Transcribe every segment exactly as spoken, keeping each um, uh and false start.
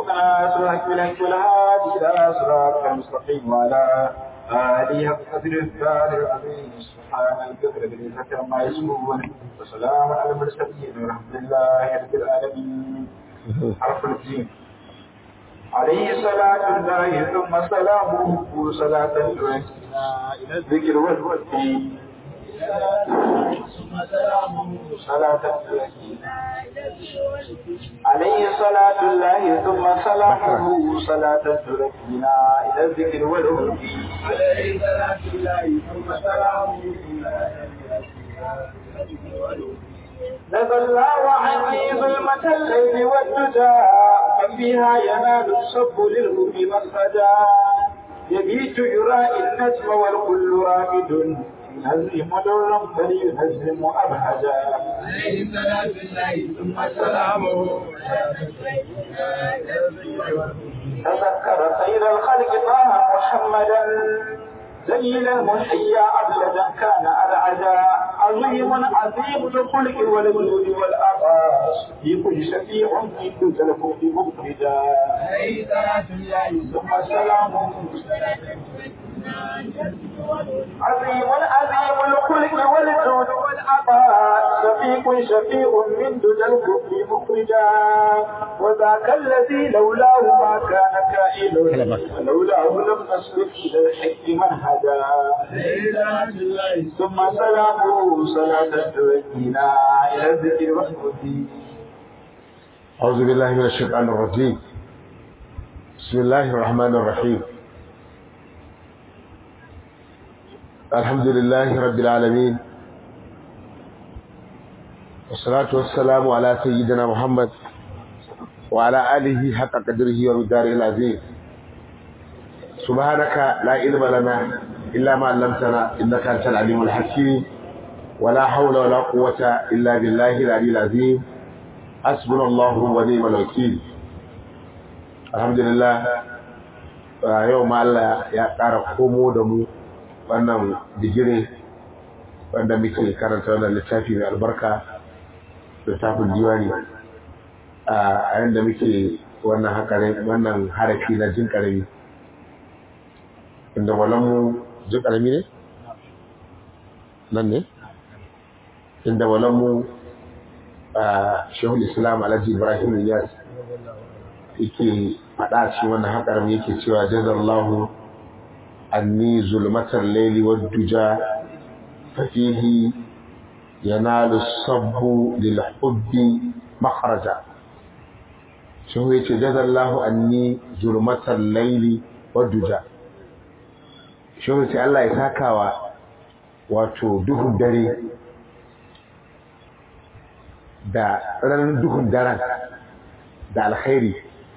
سبحانك بالحق والهادي إلى صراطك المستقيم وعلى آله حق قدر الثاني العظيم. سبحان الكبر بالعزة عما يصفون وسلام على المرسلين والحمد لله رب العالمين. حرف الجيم. عليه صلاة الله ثم سلامه صلاة تؤدينا إلى الذكر والتي صلاة عليه صلاة الله ثم سلامه صلاة تؤدينا إلى الذكر والتي عليه صلاة الله ثم سلامه نزل الله عني ظلمة الليل والدجى ففيها ينال الصب للهب مخرجا يبيت يرائي النجم والكل راكد ينزم درا فلينزم أبهجا عليه صلاة الله ثم سلامه تذكر خير الخلق طه محمدا زين المحيا أبلدا كان أرعدا عظيم عظيم الخلق والجود والأرى صديق شفيع في كل الكون مخرجا عليه صلاة الله ثم سلامه عظيم عظيم الخلق والجود والعطاء شفيق شفيع من دون الكفر مخرجا وذاك الذي لولاه ما كان كائن ولولاه لم نسلك الى الحق منهجا ثم سلامه صلاة تؤدينا الى الذكر والهدي. أعوذ بالله من الشيطان الرجيم. بسم الله الرحمن الرحيم. الحمد لله رب العالمين والصلاة والسلام على سيدنا محمد وعلى آله حق قدره ومقداره العظيم. سبحانك لا علم لنا إلا ما علمتنا إنك أنت العليم الحكيم ولا حول ولا قوة إلا بالله العلي العظيم. حسبنا الله ونعم الوكيل. الحمد لله يوم الله يا ƙara komo da mu wannan digiri wanda muke karanta wannan littafi mai albarka, littafin diwani a yanda muke wannan hakarin wannan harafi na jin karami inda walanmu jin karami ne nan ne inda walanmu a shehul islam alhaji ibrahim iyas yake faɗa cikin wannan hakarin yake cewa jazallahu أني ظلمة الليل والدجى ففيه ينال الصب للحب مخرجا. شو جزا الله أني ظلمة الليل والدجى. شو الله يساكا wato duhun dare da ranar duhun daren da alkhairi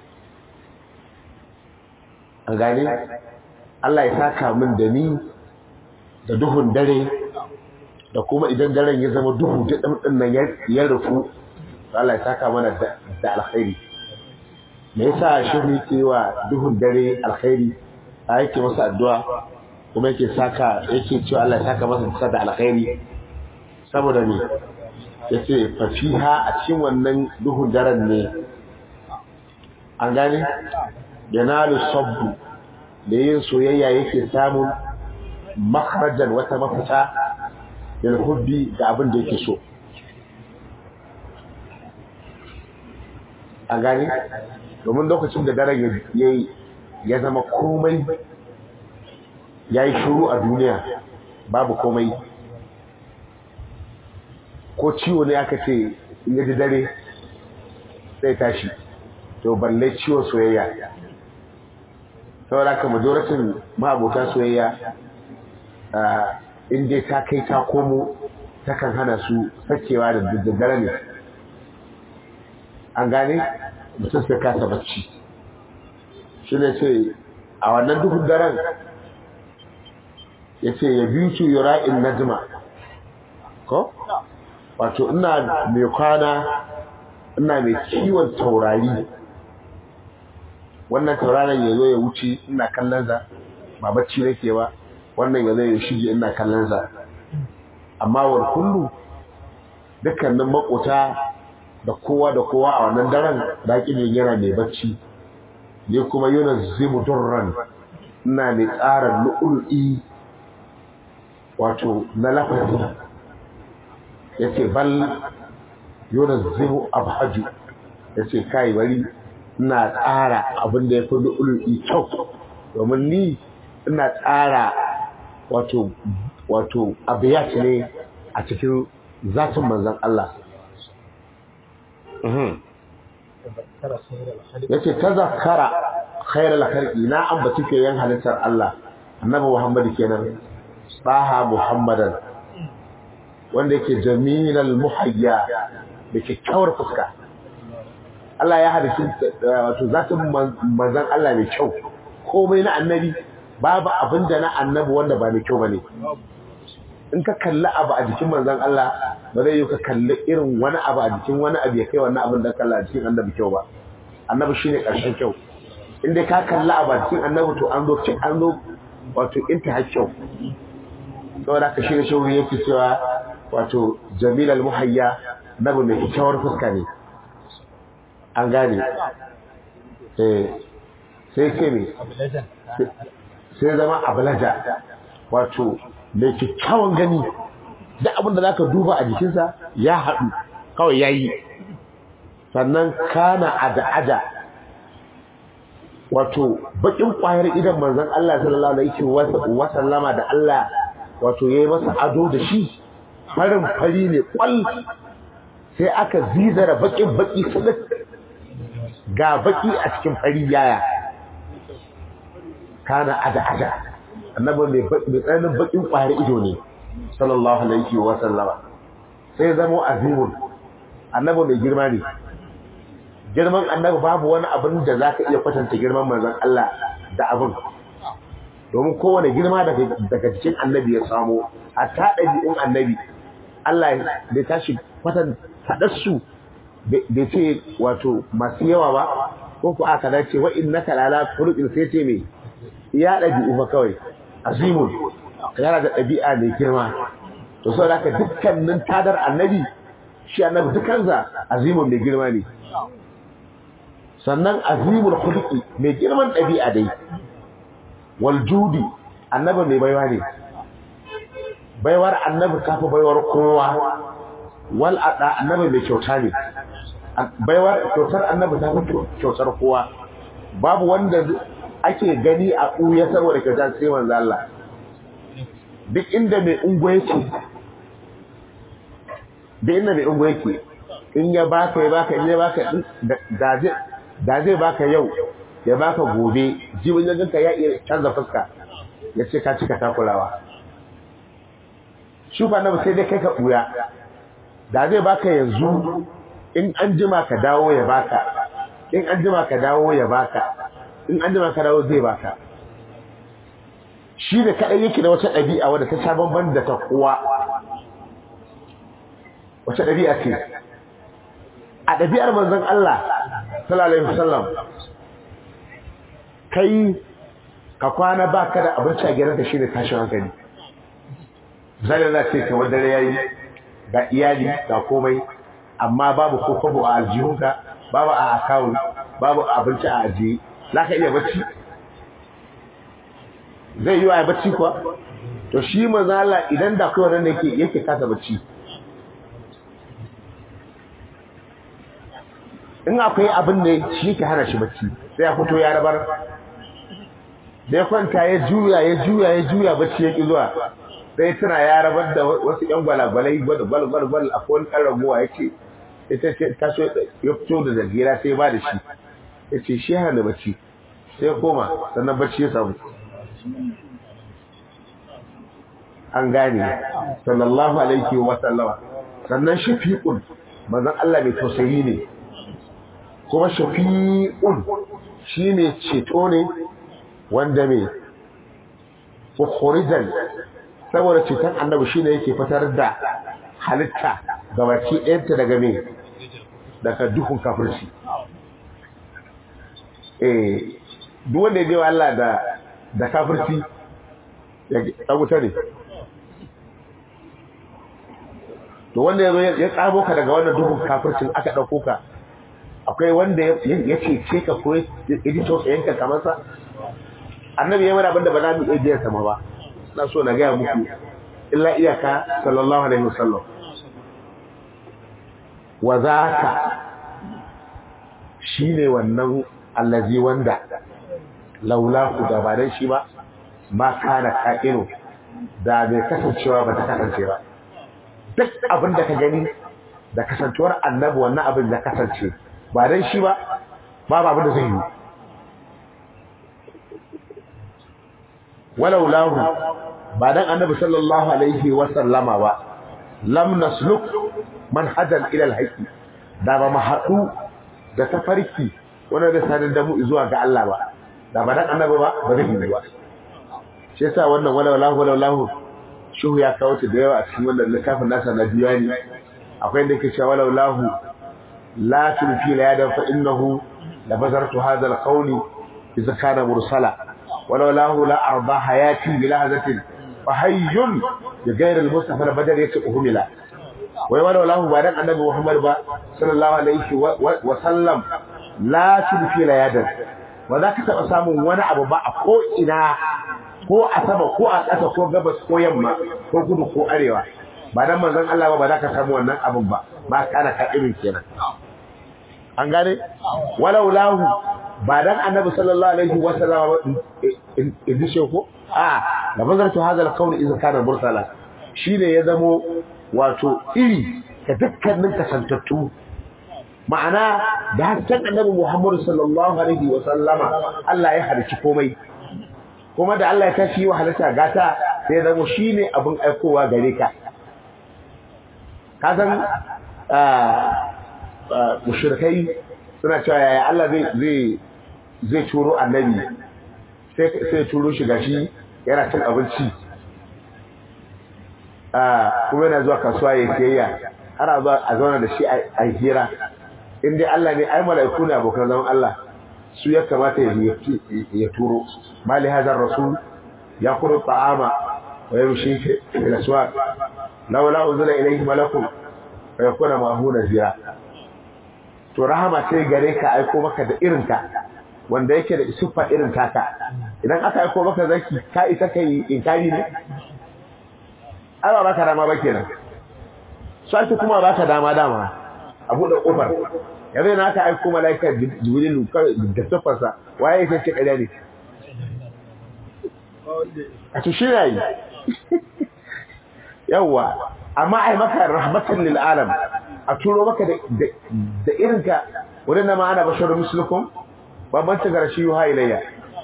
an gane Allah ya saka min da ni da duhun dare da kuma idan daren ya zama duhu da ɗan nan ya rufu Allah ya saka mana da alkhairi. Me yasa shi ne ke wa duhun dare alkhairi a yake masa addu'a kuma yake saka yake cewa Allah ya saka masa da alkhairi saboda me yace fa fiha a cikin wannan duhun daren ne an gane yanalu sabbu da yin soyayya yake samun makharajan wata mafita lil hubbi ga abin da yake so a gani domin lokacin da daren yayi ya zama komai yayi shiru a duniya babu komai ko ciwo ne aka ce in yaji dare sai tashi to balle ciwo soyayya saboda ka majoratin ma'abota soyayya in dai ta kai ta komo takan hana su sakewa da daddare ne an gane mutum sai kasa bacci shi ne ce a wannan duhun daren ya ce ya biyu su yura'in najma ko wato ina mai kwana ina mai kiwon taurari wannan tauraron ya zo ya wuce ina kallon sa ba bacci nake ba wannan ya zo ya shige ina kallon sa amma war kullu dukkanin makota da kowa da kowa a wannan daren daƙin yana mai bacci ni kuma yunazzimu durran ina mai tsara lu'lu'i wato na lafazi yace bal yunazzimu abhaju yace kai bari ina tsara abin da yafi lu'lu'i kyau domin ni ina tsara wato wato abiyat ne a cikin zatin manzon Allah mhm yace tazakkara khairal khalqi na ambaci ke yan halittar Allah annabi Muhammad kenan baha Muhammadan wanda yake jamilal muhayya da kyakkyawar fuska Allah ya halitta wato zatin manzon Allah mai kyau komai na annabi babu abinda na annabi wanda ba mai kyau bane in ka kalli abu a jikin manzon Allah ba zai yi ka kalli irin wani abu a jikin wani abu ya kai wannan abin da kalla a jikin annabi kyau ba annabi shine karshen kyau in dai ka kalli abu a jikin annabi to an zo cin an zo wato inta kyau saboda ka shirye shawuri yake cewa wato jamilal muhayya nabi mai kyakkyawar fuska ne an gane eh sai ke ne sai zama ablaja wato mai kyakkyawan gani da abin da zaka duba a jikinsa ya haɗu kawai yayi sannan kana ada-ada wato bakin kwayar idan manzon Allah sallallahu alaihi wa sallama da Allah wato yayi masa ado da shi farin fari ne kwal sai aka zizara bakin baki sadak ga baki a cikin fari yaya kana ada-ada annabi mai tsananin bakin kwayar ido ne sallallahu alaihi wa sallama sai zamo azimun annabi mai girma ne girman annabi babu wani abin da zaka iya kwatanta girman manzon Allah da abin domin kowane girma daga daga cikin annabi ya samu hatta dabi'un annabi Allah da tashi kwatan hadarsu bai ce wato masu yawa ba ko ku aka dace wa innaka lala khuluqin sai ce me ya dabi'u fa kawai azimun yana da ɗabi'a mai girma to saboda haka dukkanin tadar annabi shi annabi dukansa azimun mai girma ne sannan azimul khuluqi mai girman ɗabi'a dai wal judi annabi mai baiwa ne baiwar annabi kafa baiwar kowa wal ada annabi mai kyauta ne baiwar kyautar annabi ta fi kyautar kowa babu wanda ake gani a ɓuya saboda kyauta sai manzo Allah duk inda mai ungo yake duk inda mai ungo yake in ya baka ya baka in ya baka da zai da zai baka yau ya baka gobe jibin ya ganka ya iya canza fuska ya ce ka cika takurawa shufa na sai dai kai ka ɓuya da zai baka yanzu in an jima ka dawo ya baka in an jima ka dawo ya baka in an jima ka dawo zai baka shi da kaɗai yake da wata ɗabi'a wadda ta sha bamban da ta kowa wata ɗabi'a ce a ɗabi'ar manzon Allah sallallahu alaihi wasallam kai ka kwana baka da abinci a gidanka shine tashin hankali zai na ce kamar dare yayi ga iyali ga komai amma babu ko kwabo a aljihunka babu a account babu abinci a ajiye zaka iya bacci zai yi wa bacci kuwa to shi manzo Allah idan da kai wannan yake yake kasa bacci in akwai abin da shi yake hana shi bacci sai ya fito ya rabar da ya kwanta ya juya ya juya ya juya bacci yake zuwa sai tana ya rabar da wasu yan gwalagwalai gwal gwal gwal gwal a kowane kan raguwa yace ita ce ta so ya fito da zagira sai ba da shi yace shi hana bacci sai ya koma sannan bacci ya samu an gane sallallahu alaihi wa sallama sannan shafiqun manzon Allah mai tausayi ne kuma shafi'un shine ceto ne wanda me ukhrijan saboda ceton annabi shine yake fitar da halitta gabaki ɗayanta daga me daga duhun kafirci eh duk wanda ya je wa Allah da da kafirci ya wuta ne to wanda ya ya tsabo ka daga wannan duhun kafircin aka dauko ka akwai wanda ya ce ce ka ko ya ji tausayin ka kamar sa annabi ya mana abinda ba za mu iya jiya sama ba ina so na gaya muku illa iyaka sallallahu alaihi wasallam wa zaka shine wannan allazi wanda laula ku da ba dan shi ba ma kana ka'inu da bai kasancewa ba ta kasance ba duk abin da ka gani da kasancewar annabi wannan abin da kasance ba dan shi ba babu abin da zai yi walau lahu ba dan annabi sallallahu alaihi wa sallama ba lam nasluk manhajan ila alhaqi da ba mu haɗu da tafarki wanda da sanin da mu zuwa ga Allah ba da ba dan annabi ba ba zai yi ba shi yasa wannan walau lahu walau lahu shuhu ya kawo ta da yawa a cikin wannan littafin nasa na diwani akwai inda yake cewa walau lahu la tulfi la yada fa innahu la bazartu hadha alqawli idza kana mursala walau lahu la arda hayati bi lahzatin fa hayyun bi ghayr almustafa albadar yake uhmila wai walau lahu ba dan annabi Muhammad ba sallallahu alaihi wa sallam la tulfi la yada ba za ka taba samun wani abu ba a ko ina ko a sama ko a ƙasa ko gabas ko yamma ko kudu ko arewa ba dan manzon Allah ba ba za ka samu wannan abin ba ba kana ka irin kenan an gane walau lahu ba dan annabi sallallahu alaihi wa sallam in ji ko a da bazartu hadal kauni idan kana mursala shine ya zamo wato iri ka dukkanin kasantattu ma'ana da hasken annabi Muhammad sallallahu alaihi wa sallama Allah ya halici komai kuma da Allah ya tashi wa halitta gata sai zamo shine abin aikowa gare ka ka san mushrikai suna cewa yaya Allah zai zai zai turo annabi sai sai turo shi gashi yana cin abinci ah kuma yana zuwa kasuwa ya siyayya har a zuwa a zauna da shi a hira in dai Allah ne ai mala'iku ne abokan zaman Allah su ya kamata ya turo mali hadar rasul ya kuru ta'ama wa yamshi ila aswaq laula unzila ilayhi malakun fa yakuna ma'ahu nazira to rahama sai gare ka aiko maka da irinka wanda yake da siffa irin taka idan aka aiko maka zaki ka isa kai inkari ne Allah baka dama ba kenan sai kuma baka dama dama abu da kofar yanzu na aka aiko malaika jibrilu da siffarsa waye yake ce kariya ne a to shi yayi yawa amma ai maka rahmatan lil alam a turo maka da da irinka wannan ma ana basharun mislukum ba ban ta garashi yuha ilayya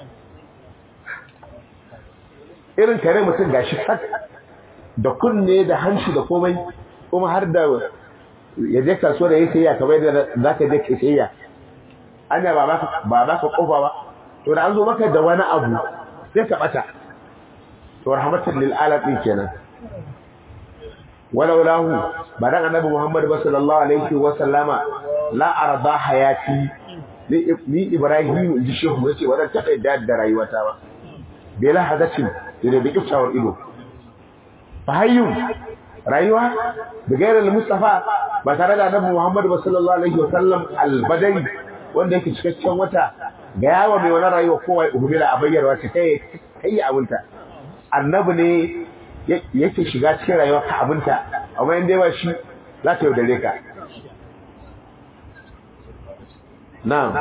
irin kare mutum gashi sak da kunne da hanci da komai kuma har da ya je kasuwa da yake ya kamar da zaka je kishiyya anya ba baka ba baka kofa ba to da an zo maka da wani abu sai ka bata to rahmatan lil alamin kenan walau lahu badan annabi Muhammad sallallahu alaihi wa sallama la arda hayati li ibrahim ji shehu yace wannan ta da da rayuwata ba bila hadatin da bi kiftawar ido fa hayyun rayuwa da gairar mustafa ba tare da annabi Muhammad sallallahu alaihi wa sallam al-badari wanda yake cikakken wata ga yawa mai wani rayuwa kowa ubila a bayyarwa ta kai kai abunta annabi ne yake shiga cikin rayuwa ka abunta amma in dai ba shi za ta yaudare ka na'am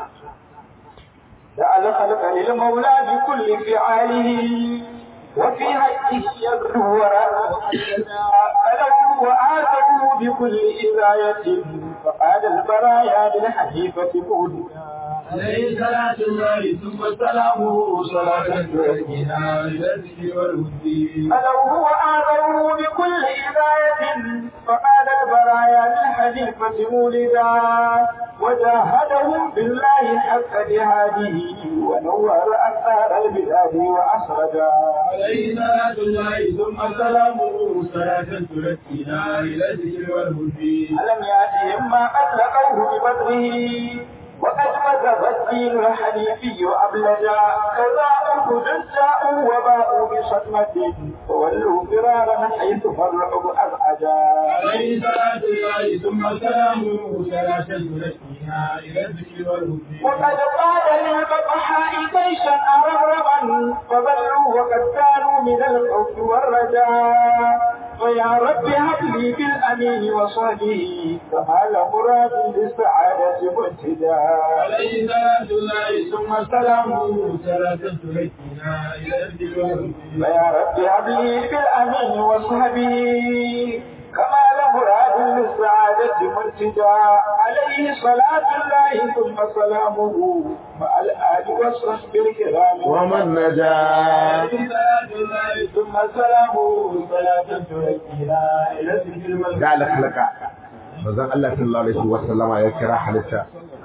da al-khalqa lil mawla bi kulli fi'alihi وفي حقه يبدو وراءه ألو وآثره بكل إذاية فقال البرايا بالحديثة مولدا عليه صلاة الله ثم سلامه صلاة تؤدينا إلى الذكر والهدي ألو وآثره بكل إذاية فقال البرايا بالحديثة مولدا وجاهدهم بالله حق جهاده ونور أثار البلاد وأسردا عليه صلاة الله ثم سلامه صلاة تؤدينا إلى الذكر والهدي ألم يأتهم ما قد لقوه ببدره وقد كذبت الدين الحنيفي أبلجا كذا أهد جاءوا وباءوا بصدمة وولوا فرارا حيث فرعوا أبعدا عليه صلاة الله ثم سلامه ثلاثة تزكينا إلى الذكر والهدى وقد قال للبطحاء جيشا أرغربا فظلوا وقد كانوا من الخوف والرجاء ويا رب هب لي بالأمين وصحبه كمال مراد للسعادة منتجا عليه صلاة الله ثم سلامه ثلاثة تزكينا إلى الذكر والهدى ويا رب هب لي بالأمين وصحبه كمال مراد للسعادة منتجا عليه صلاة الله ثم سلامه مع الآل والصحب الكرام ومن نجا عليه صلاة الله ثم سلامه ثلاثة تزكينا إلى الذكر والهدى da alhalaka manzon Allah sallallahu alaihi wasallama ya kira halitta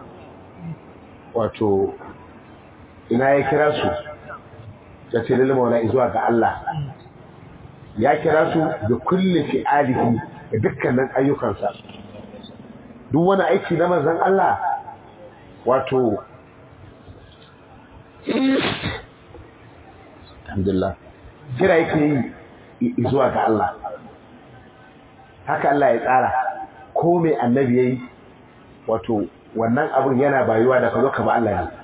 wato ina ya kira su ya ce lil maula zuwa ga Allah ya kira su da kulli fi'alihi da dukkanin ayyukansa duk wani aiki na manzon Allah wato alhamdulillah kira yake yi zuwa ga Allah haka Allah ya tsara ko mai annabi yayi wato wannan abun yana bayuwa da kazo ka ba Allah ne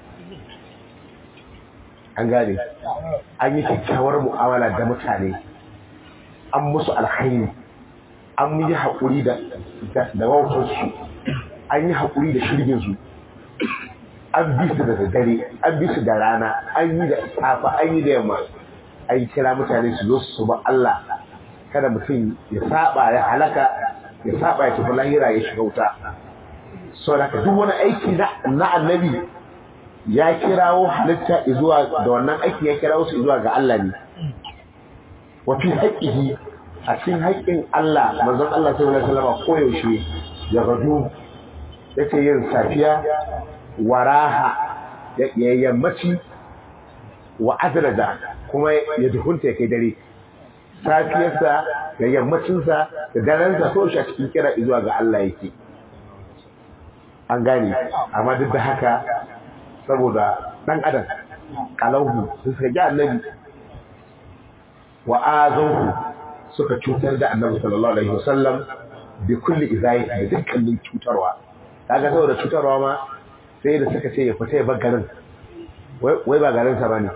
an gane an yi kyakkyawar mu'amala da mutane an musu alkhairi an yi haƙuri da da wautarsu an yi haƙuri da shirginsu an bi su da dare an bi su da rana an yi da safa an yi da yamma an kira mutane su zo su ba Allah kada mutum ya saba ya halaka ya saba ya tafi lahira ya shiga wuta so da duk wani aiki na annabi ya kirawo halitta zuwa da wannan aiki ya kirawo su zuwa ga Allah ne wa fi haqqihi a cikin haƙƙin Allah manzon Allah sallallahu alaihi wasallam koyaushe ya gado yake yin safiya waraha ya yammaci wa adrada kuma ya duhunta ya kai dare safiyarsa da yammacinsa da darensa so shi a cikin kira zuwa ga Allah yake an gane amma duk da haka saboda dan adam kalahu sun suka ji annabi wa azahu suka cutar da annabi sallallahu alaihi wasallam bi kulli izai da dukkanin cutarwa kaga saboda cutarwa ma sai da suka ce ya fita ya bar garin wai ba garin sa bane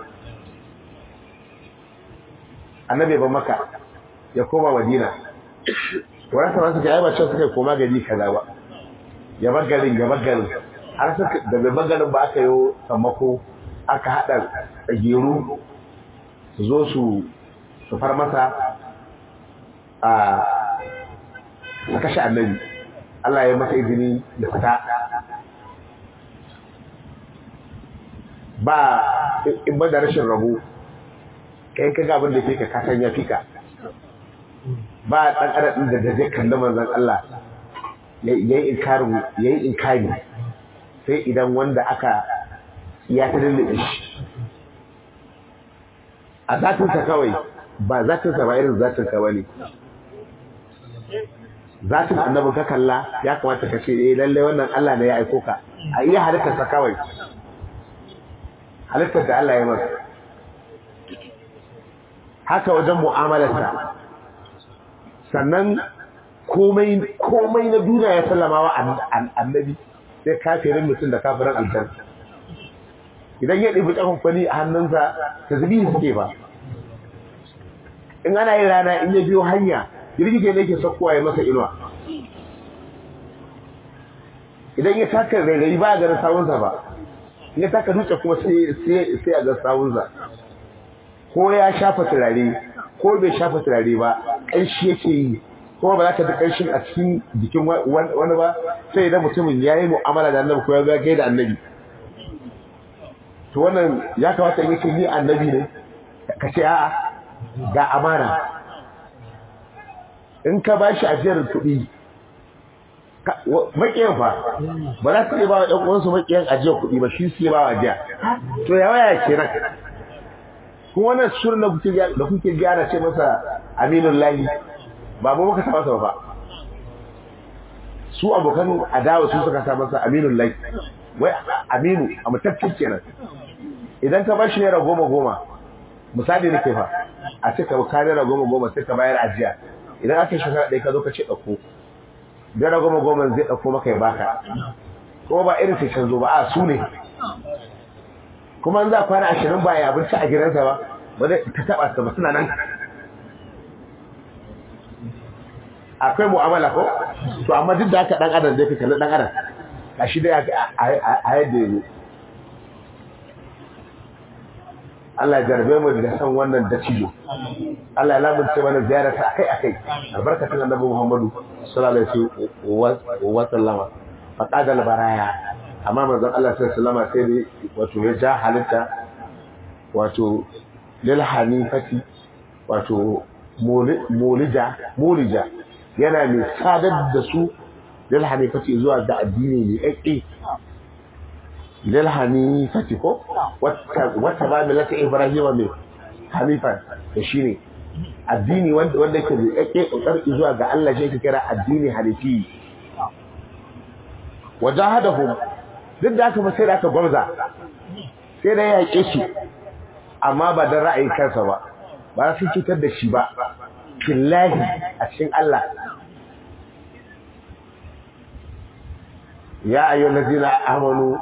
annabi ba maka ya koma madina wannan sa suka yi ba cewa suka koma gari kaza ba ya bar garin ya bar garin har suka da bai garin ba aka yi sammako aka hada tsagiru su zo su su far masa a su kashe annabi Allah ya masa izini ya fita ba in ba da rashin rabo kai ka ga abin da ke ka kasan ya fika ba dan adam da da zai kalla manzon Allah yayi inkarin yayi inkari sai idan wanda aka ya ta dalle shi a zatin sa kawai ba zatin sa ba irin zatin ka bane zatin annabi ka kalla ya kamata ka ce eh lalle wannan Allah ne ya aiko ka a iya halittar sa kawai halittar da Allah ya masa haka wajen mu'amalarsa sannan komai komai na duniya ya sallama wa annabi sai kafirin mutum da kafirin aljanna idan ya ɗibi ƙafan fani a hannunsa ta zubi suke ba in ana yin rana in ya biyo hanya girgije ne ke sakkowa ya masa inuwa idan ya taka rairayi ba a ganin sawunsa ba in ya taka dutse kuma sai a ga sawunsa ko ya shafa turare ko bai shafa turare ba ƙanshi yake yi kuma ba za ka ji ƙanshin a cikin jikin wani ba sai idan mutumin ya yi mu'amala da annabi ko ya ga gaida annabi to wannan ya kamata in yake yi annabi ne ka ce a'a ga amana in ka ba shi ajiyar kuɗi maƙiyan fa ba za ka iya ba wa ɗan uwansu maƙiyan ajiyar kuɗi ba shi su ba wa ajiya to ya waya kenan kuma wannan sunan da kuke da kuke gyara ce masa aminul lahi ba mu muka sa masa ba su abokan adawa su suka sa masa aminul lahi wai aminu a mutaccen kenan idan ka bashi naira goma goma misali nake fa a ce ka ka naira goma goma sai ka bayar ajiya idan aka shekara ɗaya ka zo ka ce ɗauko naira goma goma zai ɗauko maka ya baka kuma ba irin sai canzo ba a su ne kuma in za kwana ashirin ba ya abinci a gidansa ba ba zai ka taɓa ta ba suna nan akwai mu'amala ko to amma duk da haka dan adam zai fi kalli dan adam gashi dai a yadda yayi Allah ya jarbe mu da san wannan dacijo Allah ya lamunce mana ziyarata akai akai albarkatun annabi Muhammadu sallallahu alaihi wa sallama faqada al-baraya amma manzon Allah sallallahu alaihi wa sallama sai dai wato ya ja halitta wato lil hanifati wato mulija mulija yana mai sadar da su lil hanifati zuwa ga addini ne ake lil hanifati ko wata wata ba millata ibrahima mai hanifa da shine addini wanda wanda yake da ake kokar zuwa ga Allah shi yake kira addini hanifi wajahadahum duk da aka sai da aka gwamza sai da ya yake shi amma ba da ra'ayin kansa ba ba su cutar da shi ba billahi a cikin Allah ya ayyuhal ladina amanu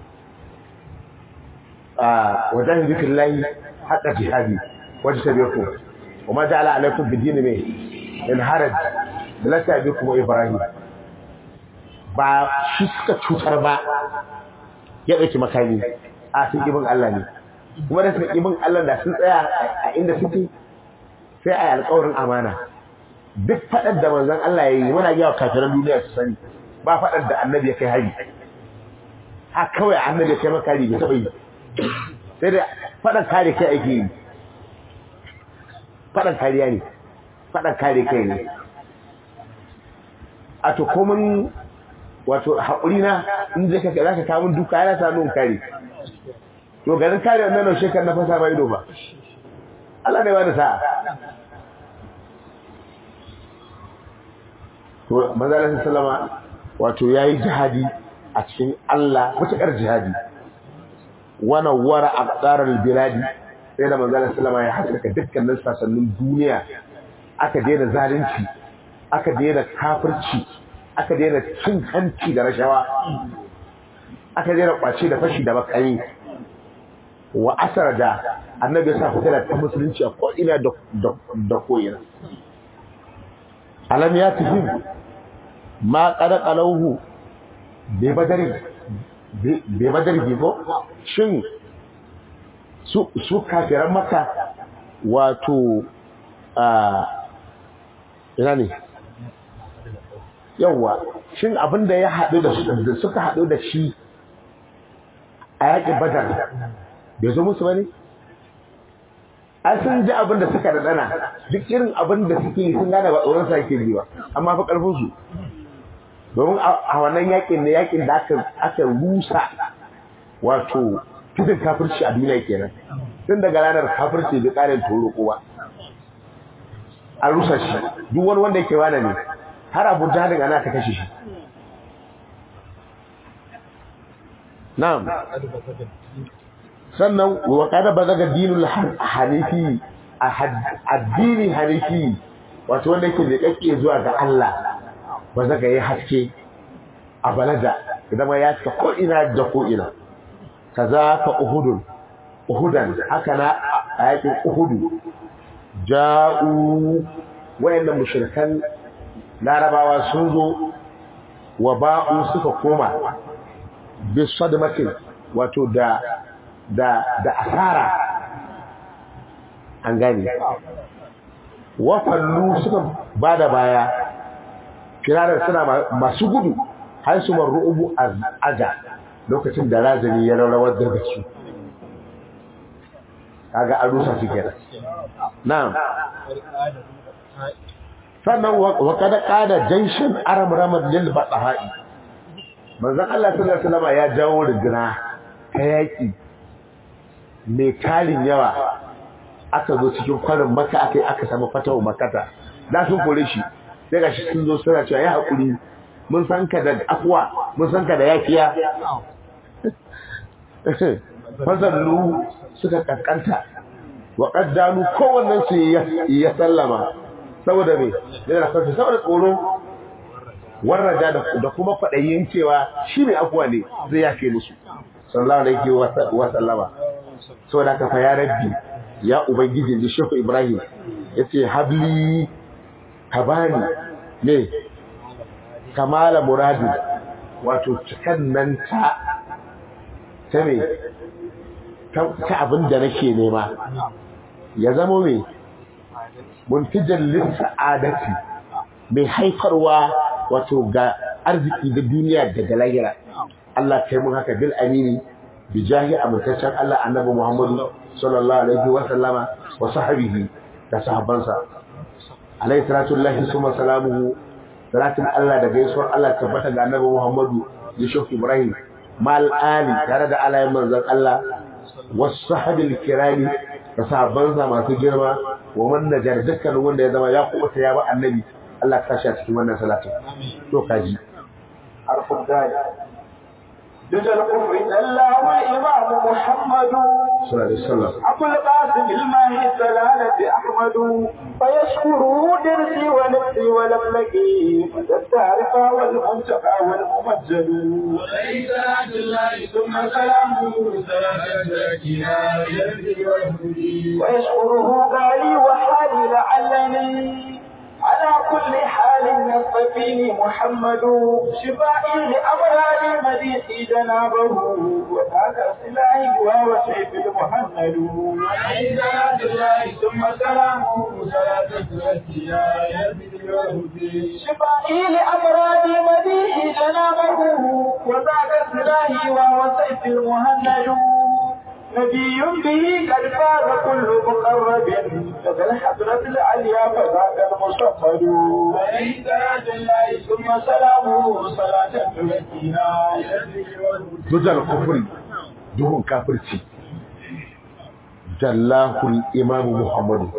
ah wajahidu billahi haqqa jihadi wajtabikum wama ja'ala alaykum bid-din min in haraj bilaka bikum ibrahim ba shi suka cutar ba ya dauki makami a cikin Allah ne kuma da cikin Allah da sun tsaya a inda suke sai a yi alƙawarin amana duk faɗar da manzon Allah ya yi muna yawa kafiran duniya su sani ba faɗar da annabi ya kai hari ha kawai annabi ya kai maka hari bai taɓa yi sai da faɗar kare kai ake yi faɗar kariya ne faɗar kare kai ne a to komin wato haƙuri na in zai ka za ka kamun duka yana samun kare to garin kare wannan shekar na fasa ba ido ba Allah ne ba da sa'a to manzon sallama wato yayi jihadi a cikin Allah mutakar jihadi wana wara aqdaral biladi sai da manzon sallama ya haskaka dukkanin sasannin duniya aka daina zalunci aka daina kafirci aka daina cin hanci da rashawa aka daina kwace da fashi da makani wa asar da annabi ya sa fitila ta musulunci a ko ina da da ko ina alam ya tafi ma qada qalahu bi badari bi badari bi ko shin su su kafiran maka wato a ina ne yawa shin abinda ya hadu da suka hadu da shi a yaƙin badar bai zo musu bane a sun ji abin da suka dadana duk irin abin da suke yi sun gane ba tsoron sa yake ji ba amma fa karfin su domin a wannan yakin ne yakin da aka aka rusa wato tudun kafirci a duniya kenan tun daga ranar kafirci da karin toro kowa an rusa shi duk wani wanda yake wani ne har Abu Jahl ana ta kashe shi na'am sannan wa kada bazaga dinul hanifi addini hanifi wato wanda yake da kake zuwa ga Allah bazaga yayi haske a balada idan ya cika ko ina da ko ina kaza ka uhudun uhudan haka na ayatin uhudu ja'u wayannan mushrikan larabawa sun zo wa ba'u suka koma bi sadmatin wato da da da asara an gani wafallu suka bada baya kirarar suna masu gudu har su marru'ubu aja lokacin da razani ya rawar da su kaga an rusa su kenan na'am sannan wa kada kada janshin aramramad lil batahai manzon Allah sallallahu alaihi wasallam ya jawo rigina ta yaki mai tarin yawa aka zo cikin kwarin maka aka yi aka samu fatawa makata da sun kore shi sai ga shi sun zo suna cewa ya haƙuri mun san ka da afwa mun san ka da yafiya fazallu suka kankanta wa qaddanu kowannen su ya sallama saboda me yana kafa saboda tsoro warraja da kuma kwadayin cewa shi ne afuwa ne zai yafe musu sallallahu alaihi wa sallama saboda ka fa ya rabbi ya ubangiji da shehu ibrahim yace habli habani ne kamala muradi wato cikan nan ta ta me ta abin da nake nema ya zama me muntijan lil sa'adati mai haifarwa wato ga arziki da duniya da lahira Allah kai mun haka bil amini bi jahi amintaccen Allah annabi Muhammadu sallallahu alaihi wa sallama wa sahbihi da sahabbansa alaihi salatu lillahi summa salamuhu salatin Allah da gaisuwar Allah tabbata ga annabi Muhammadu da Sheikh Ibrahim mal ali tare da alayen manzon Allah was sahabil kirami da sahabbansa masu girma wa man najar dukkan wanda ya zama ya kubuta ya ba annabi Allah ka shi a cikin wannan salatin to kaji harfin dal جزء الكفر الله وإمام محمد صلى الله عليه وسلم أبو القاسم الماهي الدلالة أحمد فيشكره درسي ونفسي ولملكي مدى التعرف والمنتقى والممجد وليس عبد الله ثم سلامه صلاة زاكيا يرضي ويهدي ويشكره قالي وحالي لعلني على كل حال يصطفيني محمد شفائي لأمراض مديحي جنابه وذاك سلاحي وهو سيف المهند وليس عبد الله ثم سلامه صلاة زاكيا يرضي ويهدي شفائي لأمراض مديحي جنابه وذاك سلاحي وهو سيف المهند نبي به قد فاز كل مقرب لدى الحضرة العليا فذاك المصطفى وليس عبد الله ثم سلامه صلاة زاكيا يرضي ويهدي جزء الكفر دون كافرتي jallahul imamu muhammadu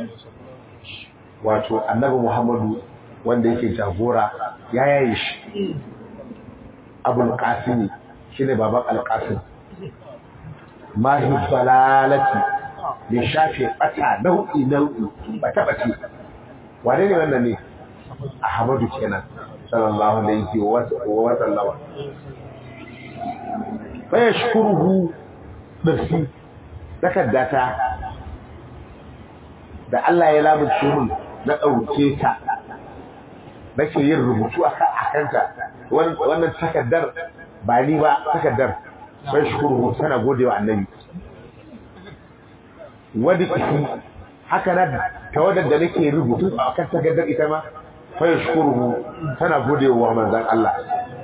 wato annabi muhammadu wanda yake jagora ya yaye shi abul qasim shine baban al-qasim mahi balalati ne shafe bata nau'i nau'i bata bace wane ne wannan ne ahmadu kenan sallallahu alaihi wa sallam fa yashkuruhu birsi takaddata da Allah ya lamunce mun na dauke ta nake yin rubutu a kanta wannan takaddar ba ni ba takaddar sai shukuru sana godewa annabi wadi kishi haka nan tawaddar da nake rubutu a kan takaddar ita ma sai shukuru sana godewa manzon Allah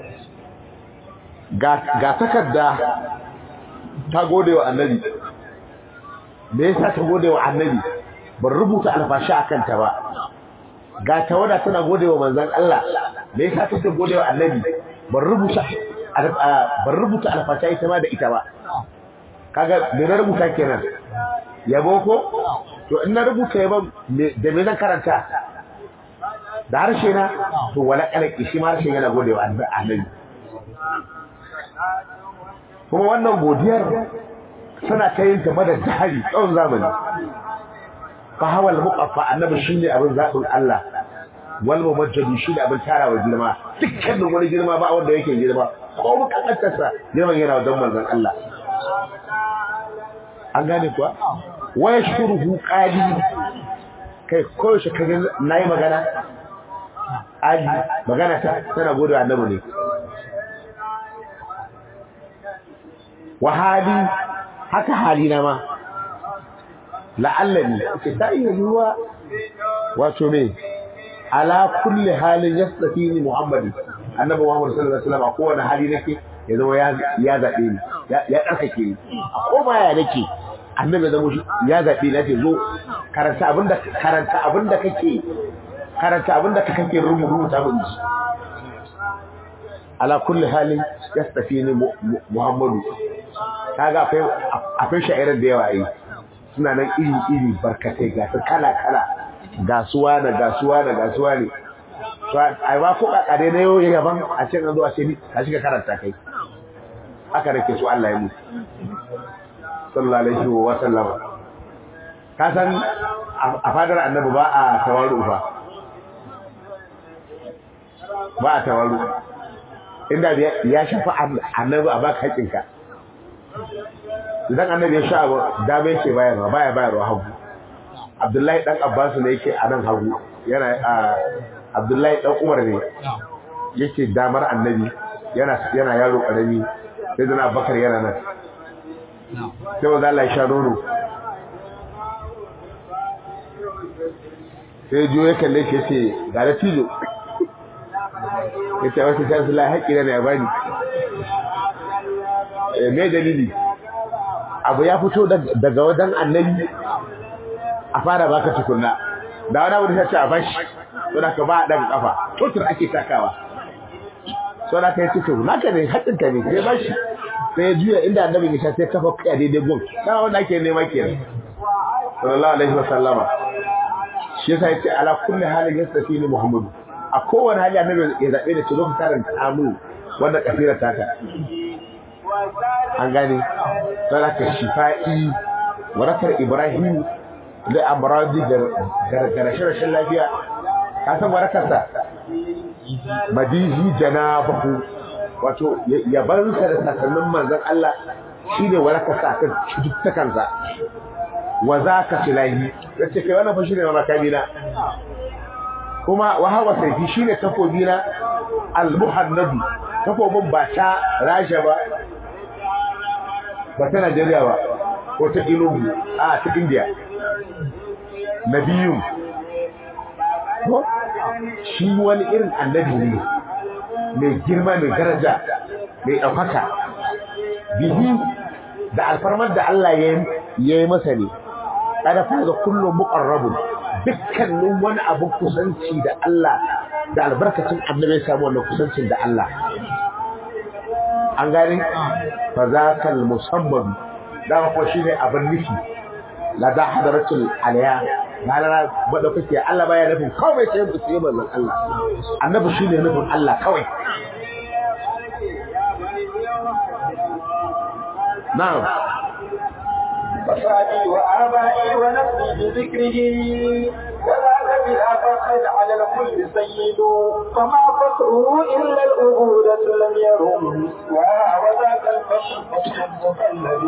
ga ga takadda ta godewa annabi me yasa ta godewa annabi ban rubuta alfashi akan ta ba ga tawada tana godewa manzon Allah me yasa take godewa annabi ban rubuta ban rubuta alfashi ita ma da ita ba kaga me na rubuta kenan yabo ko to in na rubuta yabo da me zan karanta da harshe na to wala kalaki shi ma harshe yana godewa annabi kuma wannan godiyar suna ta yin ta da jahari tsawon zamani fa hawal muqaffa annabi shine abin zabin Allah wal mumajjadi shine abin tarawa girma dukkan wani girma ba wanda yake girma ko mukaddarsa girman yana da manzon Allah an gane kuwa wa yashkuruhu qali kai ko shi kaga nayi magana ali magana ta tana gode annabi ne wa hali haka halina ma la'allani ke ta iya zuwa wato me ala kulli halin yastafini muhammad annabi muhammad sallallahu alaihi wasallam kowane hali nake ya zama ya ya zabe ni ya tsarkake ni a koma ya nake annabi zama ya zabe ni nake zo karanta abinda karanta abinda kake karanta abinda kake rubuta mun ji ala kulli halin yastafini muhammad kaga akwai akwai sha'irar da yawa ai suna nan iri iri barkatai ga su kala kala gasuwa da gasuwa da gasuwa ne to ai ba ko kakare ne yau yaban a cikin an zo a ce ni ka shiga karanta kai aka rake su Allah ya mutu sallallahu alaihi wa sallam ka san a fadar annabi ba a tawaru ba ba a tawaru inda ya shafa annabi a baka haƙinka idan annabi ya sha dama yake bayarwa baya bayarwa hagu Abdullahi dan Abbas ne yake a nan hagu yana Abdullahi dan Umar ne yake damar annabi yana yana yaro karami sai dan Abubakar yana nan sai wanda Allah ya sha nono sai jo ya kalle shi yace ga da tijo yace wata sai Allah haƙi ne ya bani eh me dalili abu ya fito daga wajen annabi a fara baka tukunna da wani abu da ce a bashi to da ka ba daga kafa tutur ake takawa so da kai tutur naka ne haƙin ka ne sai bashi sai ya juya inda annabi ya sha sai kafa kai daidai gun kana wanda ake nema kenan sallallahu alaihi wasallama shi yasa yace ala kulli halin yastafini muhammadu a kowane hali annabi ya zabe da tuzo karan amu wanda kafira taka an gane salaka shifa'i warakar ibrahim da amradi gargarashin rashin lafiya ka san warakarsa madihi janabahu wato yabansa da sakannin manzon Allah shine warakarsa kan cututtukansa wa zaka filahi yace kai wannan fa shine makabina kuma wa hawa sayfi shine takobina al-muhannadu takobin ba ta rasha ba ba ta Najeriya ba ko ta Inugu a ta India nabiyun ko shi wani irin annabi ne mai girma mai daraja mai ɗaukaka bihi da alfarmar da Allah ya yi masa ne kada fa ga kullum muqarrabun dukkanin wani abu kusanci da Allah da albarkacin annabi ya samu wannan kusancin da Allah an gani fa zakal musamman da ko shine abin nufi la da hadaratul aliya malala bada kake Allah baya nufin kawai sai ku sai manzon Allah annabi shine nufin Allah kawai na'am فصادي وآبائي ونفسي بذكره ولا بلا فخر على الكل سيد فما فخره إلا الأبودة لم يرم سواها وذاك الفخر فخر مخلد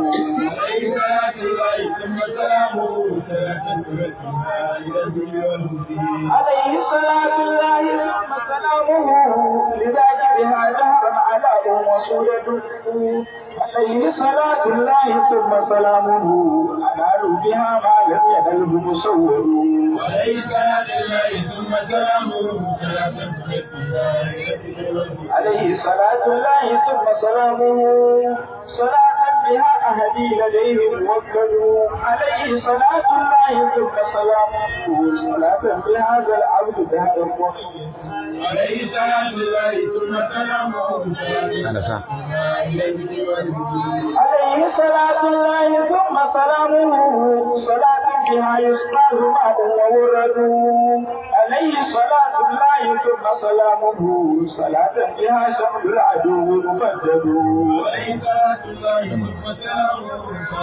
عليه صلاة الله ثم سلامه لذاك بها دهرا علاء وصولة عليه صلاة الله ثم سلامه أنال بها ما لم ينله مصور عليه صلاة الله ثم سلامه عليه صلاة الله ثم سلامه صلاة بها أهدي لديه موكل عليه صلاة الله ثم سلامه صلاة بهذا العبد دهر الوحيد عليه صلاة الله ثم سلامه عليه صلاة الله ثم سلامه صلاة بها يصطاد ماء وورد عليه صلاة الله ثم سلامه صلاة بها شمل العدو مفجد عليه صلاة الله ثم سلامه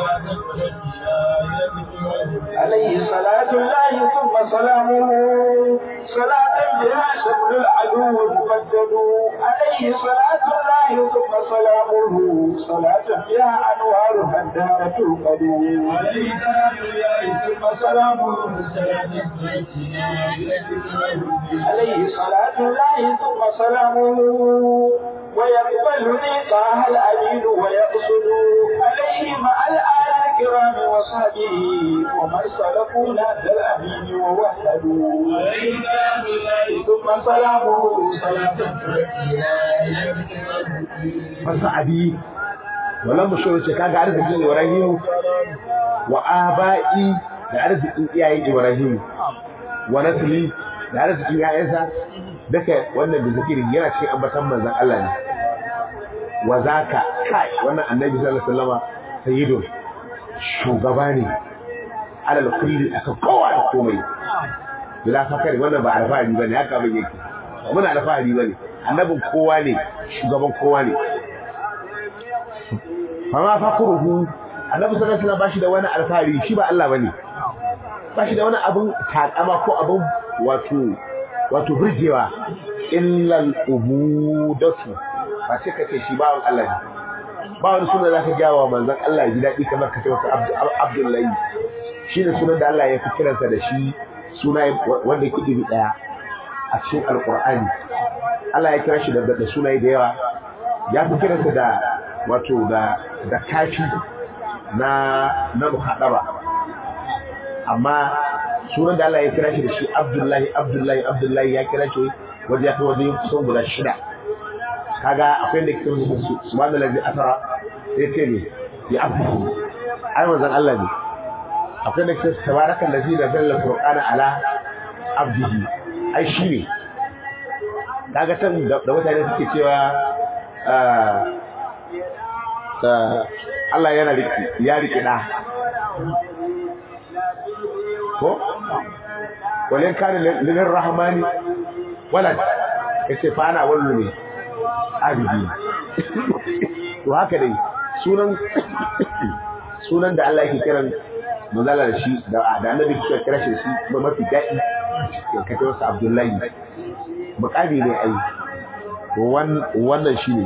عليه صلاة الله ثم سلامه صلاة بها شمل العدو مفجد عليه صلاة الله ثم سلامه صلاة بها أنوارها الدار توقد عليه صلاة الله ثم سلامه عليه صلاة الله ثم سلامه ويقبلني طه الأمين ويقصد عليه مع الآل الكرام وصحبه ومن سلكوا نهج الأمين ووحدوا عليه صلاة الله ثم سلامه صلاة fasa'adi wannan mushawar ce kaga arzikin Ibrahim wa aba'i da arzikin iyayen Ibrahim wa nasli da arzikin yayansa duka wannan da zikirin yana cikin ambatan manzon Allah ne wa zaka kai wannan annabi sallallahu alaihi wasallama sayyidun shugaba ne alal kulli aka kowa da komai bila fakari wannan ba alfahari bane haka ban yake muna alfahari bane annabin kowa ne shugaban kowa ne fa ma fakruhu annabi sallallahu alaihi wasallam bashi da wani alfari shi ba Allah bane bashi da wani abun takama ko abun wato wato burgewa illa al-ubudatu ba sai kace shi ba Allah ne ba wani sunan zaka gawa manzon Allah ya ji dadi kamar kace wasu Abdullahi shine sunan da Allah ya fi kiransa da shi suna wanda yake iri daya a cikin alqur'ani Allah ya kira shi da da sunaye da yawa ya fi kiransa da wato da da kafi na na muhadaba amma sunan da Allah ya kira shi da shi Abdullahi Abdullahi Abdullahi ya kira shi wajen ya fi wajen kusan guda shida kaga akwai da kiran su subhanallahi asara sai ce ne ya abu ai manzon Allah ne akwai da kiran tabarakal ladzi nazzala alqur'ana ala abdihi ai shi ne kaga tan da mutane suke cewa Allah yana riki ya riki da ko walin kana lil rahmani walad yace fa ana wallu ne abidi to haka dai sunan sunan da Allah yake kiran manzala da shi da annabi ke kira shi shi ba mafi dadi ya kace wasu Abdullahi muqabi ne ai to wannan shine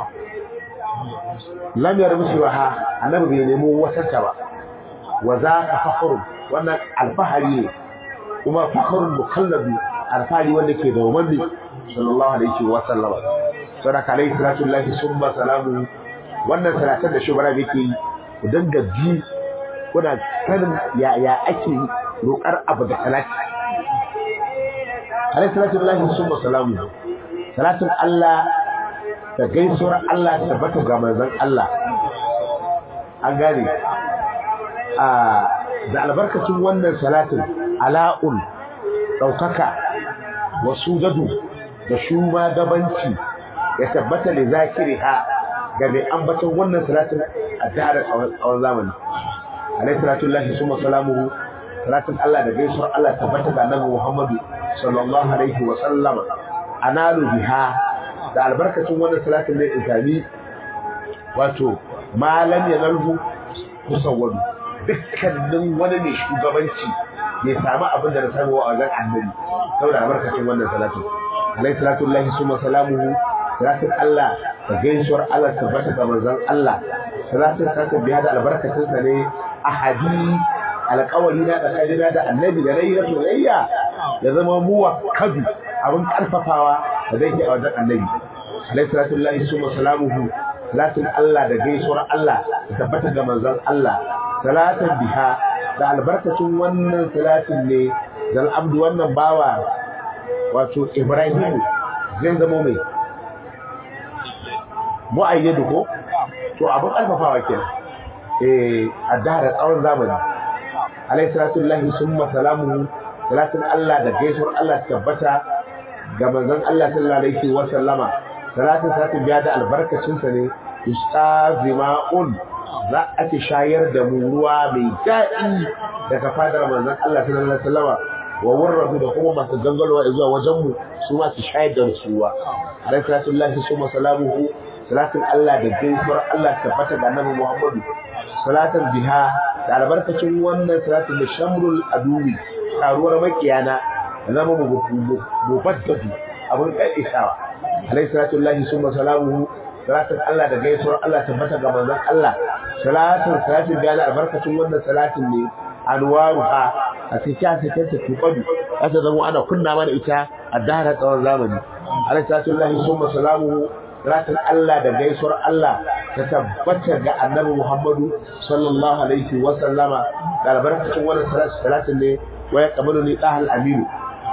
lam yarmusu ha annabi bai nemo wasanta ba wa za ka fakhru wannan alfahari ne kuma fakhrul mukallabi alfahari wanda ke da wani sallallahu alaihi wa sallam sadaka alaihi salatu lillahi summa salamu wannan salatar da shugaba yake yi ku dinga ji kuna sanin ya ya ake roƙar abu da salati alaihi salatu lillahi summa salamu salatun Allah da gaisuwar Allah tabbata ga manzon Allah an gane a da albarkacin wannan salatin ala'un daukaka wasu gadu da shuma gabanci ya tabbata da zakiriha ga mai ambaton wannan salatin a dare tsawon zamani alaihi salatu lillahi summa salamuhu salatin Allah da gaisuwar Allah tabbata ga annabi Muhammadu sallallahu alaihi wa sallama analu biha da albarkacin wannan salatin ne insani wato malam ya nalhu kusawwadu dukkanin wani mai shugabanci bai samu abin da na samu a wajen annabi saboda albarkacin wannan salatin alaihi salatu lillahi summa salamuhu salatin Allah da gaisuwar Allah tabbata ga manzon Allah salatin ta biya da albarkacin sa ne ahadi alƙawari na tsakanina da annabi da rai na soyayya ya zama muwa kadu abin karfafawa da zai ke a wajen annabi alaihi salatu lillahi summa salamuhu salatin Allah da gaisuwar Allah tabbata ga manzon Allah salatin biha da albarkacin wannan salatin ne dan abdu wannan bawa wato Ibrahim zai zama mai mu'ayyadu ko to abin alfafawa kenan eh addara tsawon zamani alayhi salatu lillahi summa salamuhu salatin Allah da gaisuwar Allah tabbata ga manzon Allah sallallahu alaihi wa sallama salatin salatin biya da albarkacin sa ne ustazima'un za a ci shayar da mu ruwa mai daɗi daga fadar manzon Allah sallallahu alaihi wa sallama wa warrabu da kuma masu gangalwa zuwa wajen mu su ma su shayar da su ruwa alayhi salatu lillahi summa salamuhu salatin Allah da gaisuwar Allah tabbata ga Annabi Muhammadu salatin biha da albarkacin wannan salatin da shamrul aduwi karuwar makiyana zama mu mubaddadu abun kaisawa alayhi salatu lillahi summa salamuhu salatin Allah da gaisuwar Allah tabbata ga manzon Allah salatin salatin biha da albarkacin wannan salatin ne anwaruha a cikin cikin ta tukadu aka zama ana kunna mana ita a dara tsawon zamani alayhi salatu lillahi summa salamuhu salatin Allah da gaisuwar Allah ta tabbata ga Annabi Muhammadu sallallahu alaihi wa sallama da albarkacin wannan salatin ne wa ya kabalu ni dahal aminu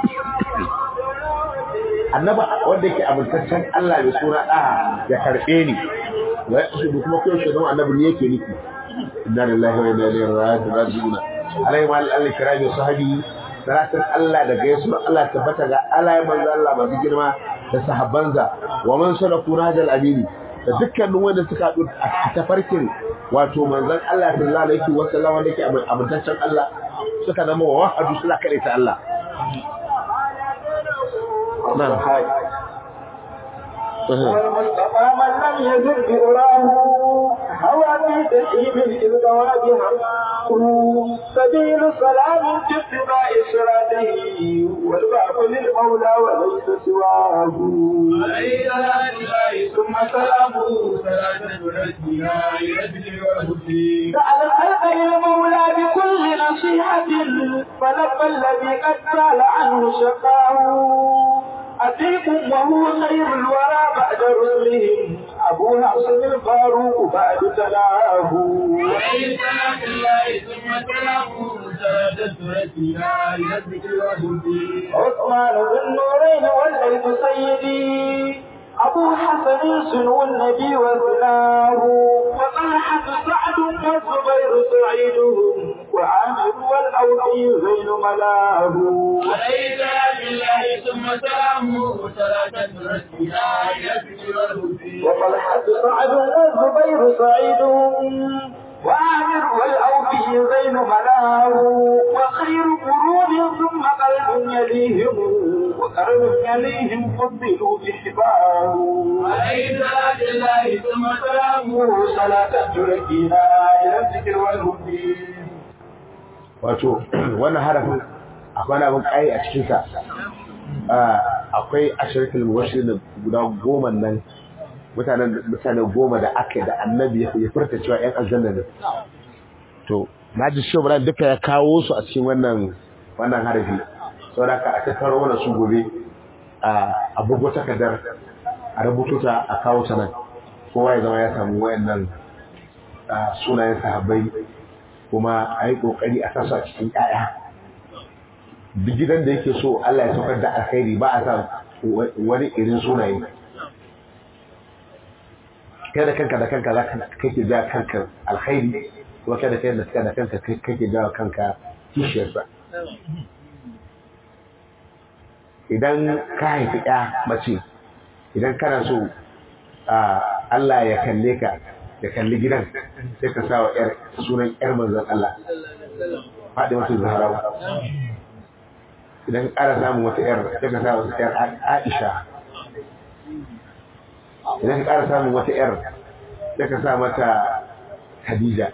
Annabi wanda yake abuntaccen Allah mai suna daha ya karbe ni wa ya shi kuma kai shi don Annabi ne yake nufi inna lillahi wa inna ilaihi raji'un alaihi wa alihi kirami sahabi salatin Allah da gaisuwar Allah tabbata ga Allah manzo Allah masu girma da sahabbanza wa man sadaku najal amini da dukkanin wanda suka haɗu a tafarkin wato manzon Allah sallallahu alaihi wa sallam wanda yake amintaccen Allah suka zama wa wahadu suna kare ta Allah na'am والمصطفى من لم يزل بأراه هوى في تحيم إذ دوابها سبيل سلام في اتباع صراطه والبعث للمولى وليس سواه عليه صلاة الله ثم سلامه صلاة ترجينا إلى الذكر والهدى سأل الخلق للمولى بكل نصيحة فلبى الذي قد سال عنه شقاه أتيكم وهو خير الورى بعد رسلهم أبو حسن الفاروق بعد تلاه عليه صلاة الله ثم سلامه صلاة ترجينا إلى الذكر والهدى عثمان ذو النورين والليث سيدي أبو حسن سنو النبي وزناه وطلحة سعد والزبير سعيدهم وعامر والأوفي زين ملاه عليه صلاة الله ثم سلامه صلاة ترجينا إلى الذكر والهدى وطلحة سعد والزبير سعيدهم وعامر والأوفي زين ملاه وخير قرون ثم قلب يليهم وقرن يليهم فضلوا بحباه عليه صلاة الله ثم سلامه صلاة تركينا إلى الذكر والهدى. wato wannan harafin akwai wani abin kai a cikinsa akwai ashirkul mubashirin guda goma nan mutanen mutane goma da aka da annabi ya furta cewa ƴan aljanna ne to naji shi Ibrahim duka ya kawo su a cikin wannan wannan harafi saboda ka a tattaro wannan su gobe a bugo takardar a rubuto ta a kawo ta nan kowa ya zama ya samu wayannan sunayen sahabbai kuma a yi kokari a sasa cikin ƴaƴa duk gidan da yake so Allah ya saukar da alkhairi ba a sa wani irin sunaye kai da kanka da kanka za kake ja kanka alkhairi kuma kai da kai da da kanka kake ja kanka kishiyarsa idan ka haifi ƴa mace idan kana so Allah ya kalle ka ya kalli gidan sai ka sa wa ƴar sunan ƴar manzon Allah faɗi wata zaharawa idan ka ƙara samun wata ƴar sai ka sa wata ƴar Aisha idan ka ƙara samun wata ƴar sai ka sa mata Khadija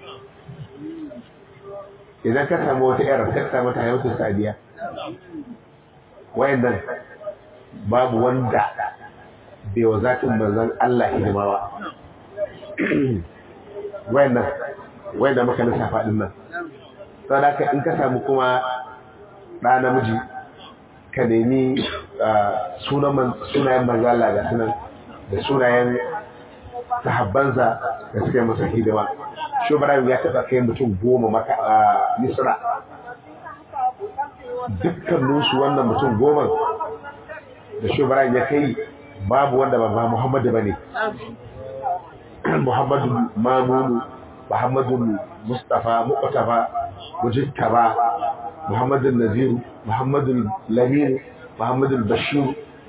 idan ka samu wata ƴar sai ka sa mata Hayyatu Sadiya wayannan babu wanda bai wa zatin manzon Allah hidima ba wayannan wayanda muka lissafa din nan saboda ka in ka samu kuma ɗa namiji ka nemi sunan sunayen manzon Allah da sunan da sunayen sahabbansa da suka yi masa hidima shi Ibrahim ya taɓa kai mutum goma maka a Misra dukkaninsu wannan mutum goma da shi Ibrahim ya kai babu wanda ba Muhammadu bane Muhammadu Mamunu Muhammadu Mustafa Muqtafa Mujtaba Muhammadu Naziru Muhammadu Lamin Muhammadu Bashir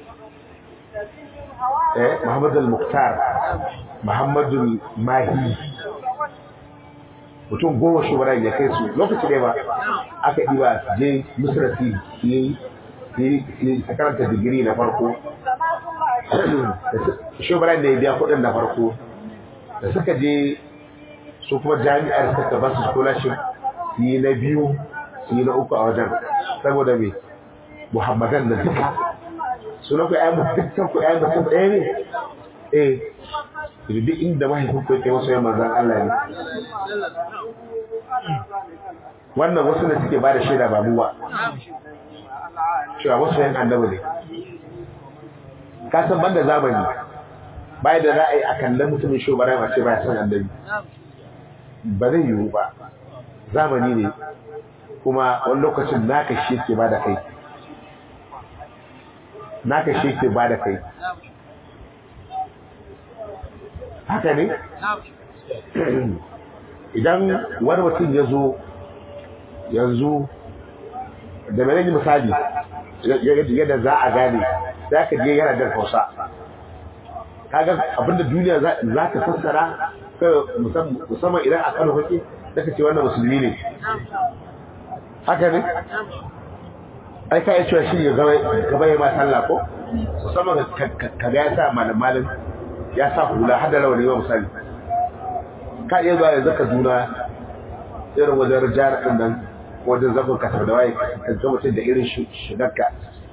eh Muhammadu Muqtar Muhammadu Mahi mutum goma shi Ibrahim ya kai su lokaci da ba aka diba je Misra ti yi yi karanta digiri na farko shi Ibrahim da ya biya kuɗin na farko da suka je su kuma jami'ar suka ba su scholarship su yi na biyu su yi na uku a wajen saboda me Muhammadan da duka suna ku ayyama dukkan ku ayyama mutum ɗaya ne eh duk inda mahaifin ku yake wasu yan manzan Allah ne wannan wasu da suke ba da shaida ba mu ba cewa wasu yan annabi ne ka san banda zamani bai da ra'ayi a kallon mutumin shobara ma ce ba ya san annabi ba zai yiwu ba zamani ne kuma wani lokacin naka shi ke ba da kai naka shi ke ba da kai haka ne idan wani mutum ya zo yanzu da mai yi misali yadda za a gane za ka je yana jan hausa kaga abinda duniya za ta fassara musamman idan a kano kake da ka ce wannan musulmi ne haka ne ai ka yi cewa shi ya gaba ya ma sallah ko musamman ka ga ya sa malam malam ya sa hula har da rawani ba misali ka iya zuwa yanzu Kaduna irin wajen rijiyar ɗin nan wajen zafin kasar da waye ka ga mutum da irin shigarka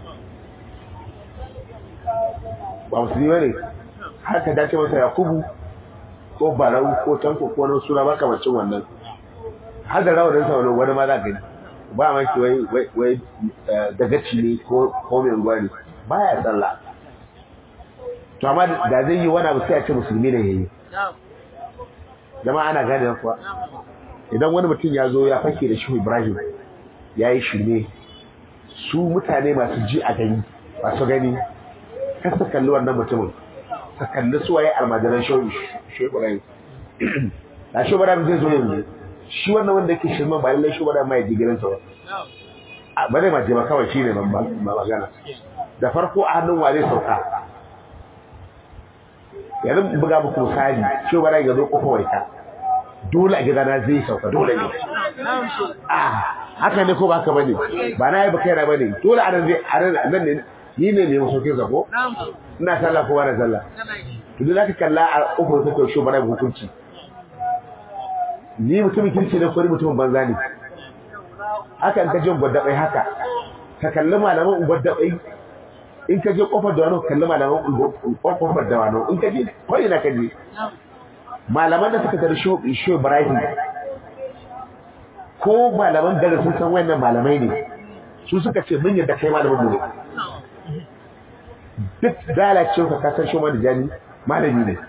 ba musulmi ba ne har ka dace masa Yakubu ko Barau ko Tanko ko wani suna makamacin wannan har da rawanin sa wani wani ma za gani ba ma ki wai wai dagaci ne ko ko mai unguwa ne baya sallah to amma da zai yi wani abu sai a ce musulmi ne yayi jama'a ana gane kuwa idan wani mutum ya zo ya fake da shi Ibrahim ya yi shirme su mutane masu ji a gani masu gani kan su kalli wannan mutumin su kalli su waye almajiran shi Ibrahim a shi Ibrahim zai zo yanzu shi wannan wanda yake shirman ba lallai shi Ibrahim mai digirin sa ba ba zai maje ba kawai shi ne ban magana da farko a hannun wa zai sauka yanzu buga muku misali shi Ibrahim ya zo kofa waita dole a gidana zai sauka dole ne ah haka ne ko ba ka bane ba na yi ba kaina bane dole a nan zai a nan ne ni ne mai masaukin zako ina sallah kowa da sallah to dole ka kalla a kofar ta kaushe bara hukunci ni mutumin kirki ne ko ni mutumin banza ne haka in ka je gwadabai haka ka kalli malaman gwadabai in ka je kofar da wani kalli malaman kofar da wani in ka je ko ina ka je malaman da suka tare shi shi Ibrahim ko malaman da sun san wannan malamai ne su suka ce mun yadda kai malamin mu ne duk lalacewa ka kasar shi wani jani malami ne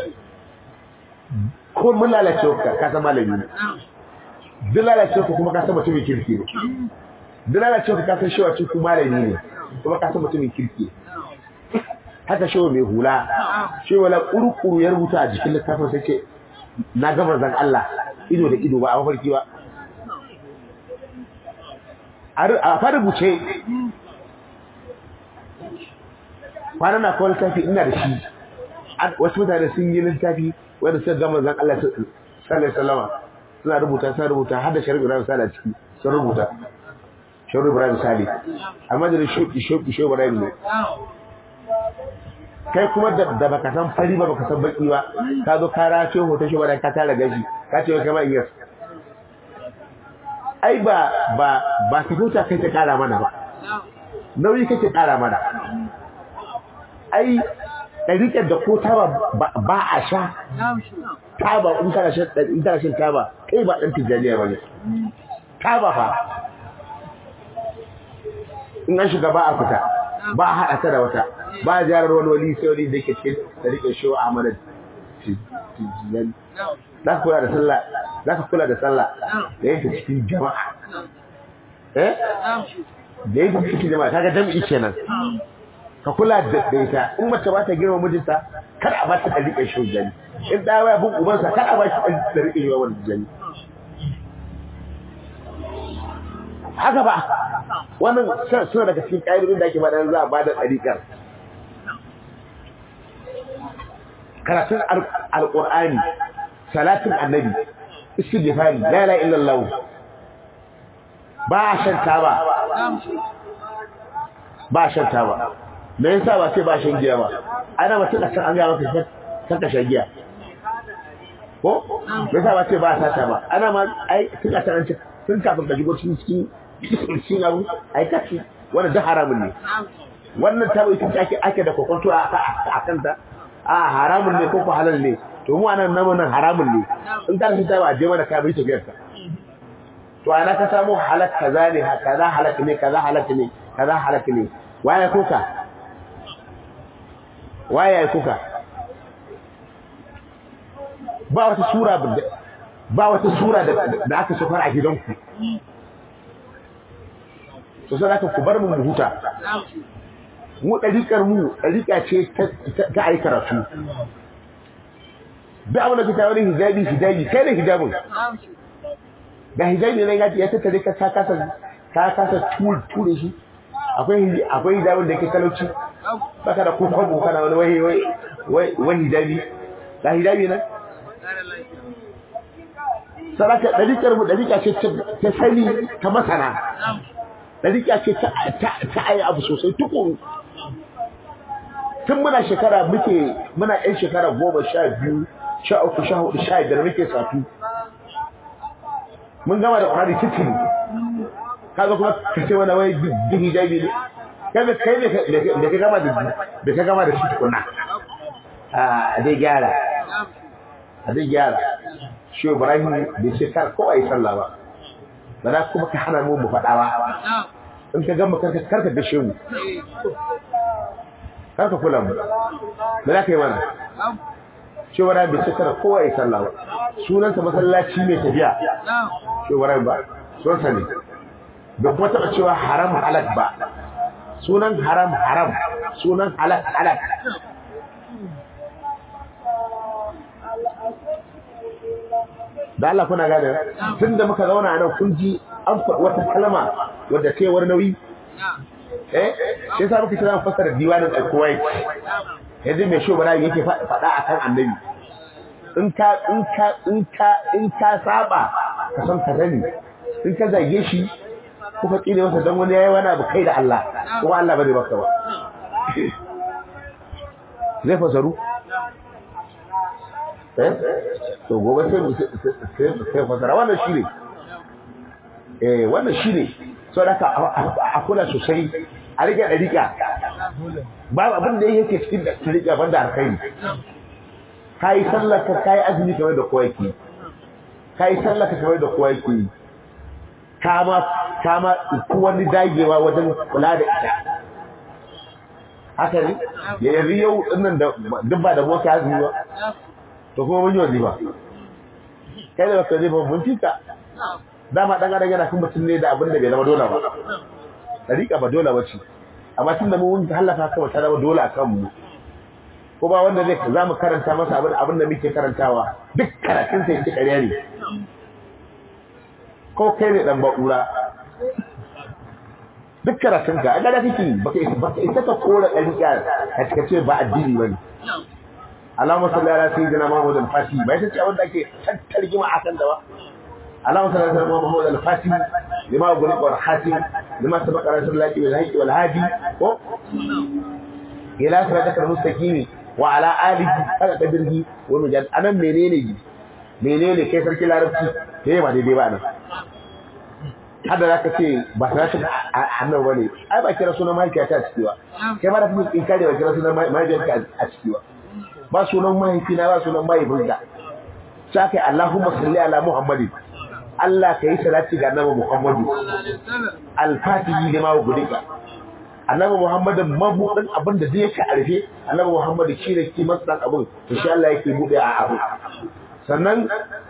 ko mun lalacewa ka kasar malami ne duk lalacewa ka kuma kasar mutumin kirki ne duk lalacewa ka kasar shi wacce kuma malami ne kuma kasar mutumin kirki haka shi mai hula shi wala kurkuru ya rubuta a jikin littafin sai ce na ga manzon Allah ido da ido ba a mafarki ba a fara buce kwana na kawai littafi ina da shi wasu mutane sun yi littafi wanda suka ga manzon Allah sallallahu alaihi wasallam suna rubuta suna rubuta har da Sharif Ibrahim Sale ciki sun rubuta Sharif Ibrahim Sale amma da shoki shoki shoki Ibrahim ne kai kuma da baka san fari ba baka san baki ba ka zo ka race hoton shi wanda ka tara gaji ka ce kai ma iya ai ba ba ba ta huta kai ta kara mana ba nauyi kake kara mana ai ɗariƙar da ko taba ba a sha taba in kana shan in kana shan taba kai ba ɗan tijaniya ba ne taba fa in an shiga ba a fita ba a haɗa ta da wata ba a ziyarar wani wali sai wani da yake cikin ɗariƙar shi wa Ahmad Tijani za ka kula da sallah za ka kula da sallah da yake cikin jama'a eh da yake cikin jama'a kaga jami'i kenan ka kula da ita in mace ba ta girma mijinta kar a ba ta rike shi jani in da waya bin ubansa kar a ba shi da rike shi wannan jani haka ba wannan suna daga cikin ƙa'idodin da ake ba dan za a ba da tsarikar karatun alqur'ani salatin annabi istighfari la ilaha illallah ba shan taba ba shan taba me yasa ba sai ba shan giya ba ana ba tuka san an ga maka saka shan giya ko me yasa ba sai ba sata ba ana ma ai tuka san an ce sun kafin ka jigo cikin cikin abu ai kace wannan da haramun ne wannan taba ita ake ake da kokonto a akan ta a haramun ne ko ko halal ne to mu anan nan nan haramun ne in ka ta taba je mana ka bi ta biyar ka to ana ka samu halal kaza ne kaza halal ne kaza halal ne kaza halal ne waye kuka waye kuka ba wata sura ba wata sura da aka sokar a gidanku to sai aka ku bar mu mu huta mu dariƙar mu dariƙa ce ta ai karatu da abin da kika wani hijabi hijabi kai ne hijabin da hijabi ne ya tattare ka ka kasa ka kasa ture shi akwai akwai hijabin da yake talauci baka da kokon kana wani wai wai wai wai hijabi da hijabi nan saraka dariƙar mu dariƙa ce ta sani ta masana dariƙa ce ta ta ayi abu sosai tukun tun muna shekara muke muna ɗan shekara goma sha biyu sha uku sha hudu sha biyar muke satu mun gama da Qur'ani cikin kaga kuma kace wani wai duk hijabi ne kaga kai ne da ka gama da da ka gama da shi tukuna a dai gyara a dai gyara shi Ibrahim bai ce kar ko ai sallah ba ba za kuma ka hana mu mu faɗa ba in ka gama karka karka gashe mu karka kula mu ba za ka yi mana shi Ibrahim bai ce kar ko ai sallah ba sunansa masallaci mai tafiya shi Ibrahim ba sunansa ne da kuma taɓa cewa haram halak ba sunan haram haram sunan halak halak da Allah kuna gane tunda muka zauna a nan kun ji an faɗi wata kalma wadda ta war nauyi eh sai sa muka tsaya fassara diwanin al-Kuwait yanzu mai shi bara yake faɗa akan annabi in ka in ka in ka in ka saba ka san ka sani in ka zage shi kuka tsine masa dan wani yayi wani abu kai da Allah kuma Allah ba zai baka ba zai fasaru eh to gobe sai sai sai fasara wannan shine eh wannan shine so da ka a kula sosai a rike da rika babu abin da yake cikin da rika banda alkhairi kai sallaka kai azumi kamar da kowa yake kai sallaka kamar da kowa yake kama kama wani dagewa wajen kula da ita haka ne ya yanzu yau dinnan da dubba da mota azumi ba to kuma mun yi wani ba kai da baka zai ba mun fika dama dan adam yana kuma mutum ne da abin da bai zama dole ba dariƙa ba dole ba ce amma tunda mu mun halaka kawai ta zama dole akan mu ko ba wanda zai za mu karanta masa abin abin da muke karantawa duk karatun sai yake ƙarya ne ko kai ne dan ba'ura duk karatun ka ga da kake baka baka isa ka kora dariƙa ka ce ba addini bane Allahumma salli ala sayyidina Muhammad al-Fatih bai ta ce wanda ake tattarjima akan da ba Allahumma salli ala Muhammad al-Fatih lima guri wa khatim lima sabaqa rasulullahi bil haqqi wal hadi ko ila siratal mustaqim wa ala alihi kada kabirhi wa mujad anan menene menene kai sarki larabci sai ba daidai ba nan hada zaka ce ba sai annabi bane ai ba kira sunan mahaifiyata a ciki ba kai ba da kuma in kare ba kira sunan mahaifiyarka a ciki ba ba sunan mahaifina ba sunan mahaifinka sai kai Allahumma salli ala Muhammadin Allah kai salati ga Annabi Muhammadu al-Fatihi lima gudika Annabi Muhammadin mabudin abin da zai ka arfe Annabi Muhammadu shi ne ki masan abin to shi Allah yake bude a abu sannan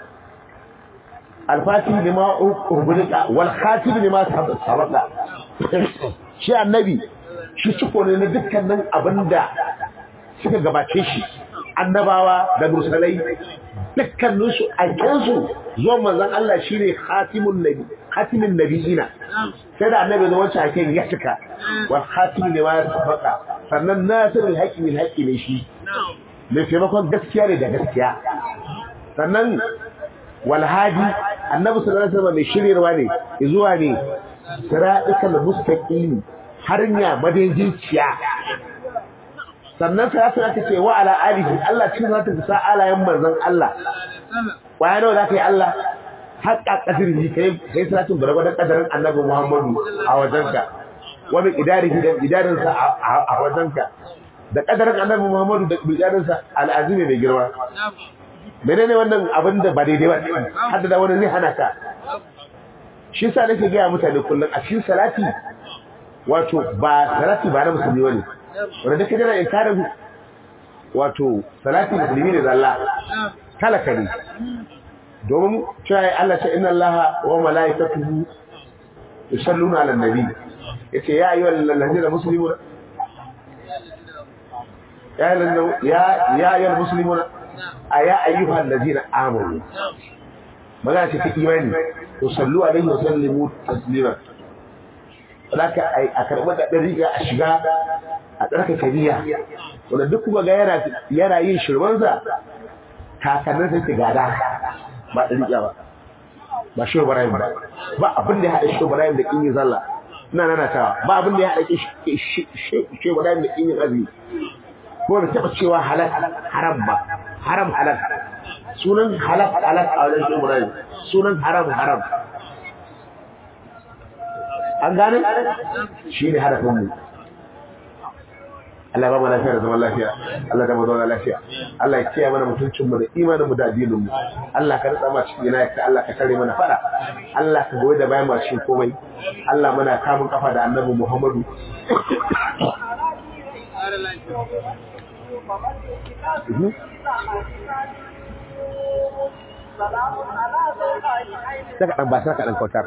al-Fatihi lima gudika wal khatim lima sabata shi Annabi shi ciko ne na dukkanin abinda suka gabace shi annabawa da mursalai dukkanin su aikansu zuwa manzon Allah shine khatimun nabi khatimin nabiyina sai da annabi da wancan aikin ya cika wa khatimin ne ma sabaka sannan nasirul haqqi bil haqqi ne shi mai taimakon gaskiya ne da gaskiya sannan wal hadi annabi sallallahu alaihi wasallam mai shiryarwa ne zuwa ne siratal mustaqim harnya madaidaiciya sannan sai aka ce wa ala alihi Allah cikin zata sa alayen manzon Allah waya nawa zaka yi Allah haƙa kadiri kai kai salatin barbadan kadarin annabi Muhammadu a wajenka wa bi idarihi da idarin sa a wajenka da kadarin annabi Muhammadu da idarin sa al'azimi mai girma menene wannan abin da ba daidai ba hadda da wani zai hana ka shi yasa nake ga mutane kullun a cikin salati wato ba salati ba na musulmi bane wanda duka jira inkarin wato salati musulmi ne da Allah talaka ne domin cewa Allah ce inna Allah wa malaikatuhu yusalluna ala nabi yace ya ayyuhal ladina muslimuna ya ya ya ayyuhal muslimuna aya ayyuhal ladina amanu magana ce ta imani yusallu alaihi wa sallimu taslima laka ai a karɓar da dariga a shiga a tsarka kariya wanda duk kuma ga yana yana yin shirmansa kakannin sai ke gada ba dariga ba ba shi Ibrahim ba ba abin da ya hada shi Ibrahim da kin yi zalla ina nana tawa ba abin da ya hada shi shi Ibrahim da kin yi azumi ko da taba cewa halal haram ba haram halal sunan halal halal a wajen shi Ibrahim sunan haram haram an gane shi ne harafin mu Allah ba mu lafiya da zaman lafiya Allah da mu zauna lafiya Allah ya kiyaye mana mutuncin mu da imanin mu da addinin mu Allah ka rasa ma cikin yana ka Allah ka tare mana fada Allah ka goyi da bayan mu cikin komai Allah muna kamun kafa da Annabi Muhammadu Saka ɗan ba saka ɗan kautar.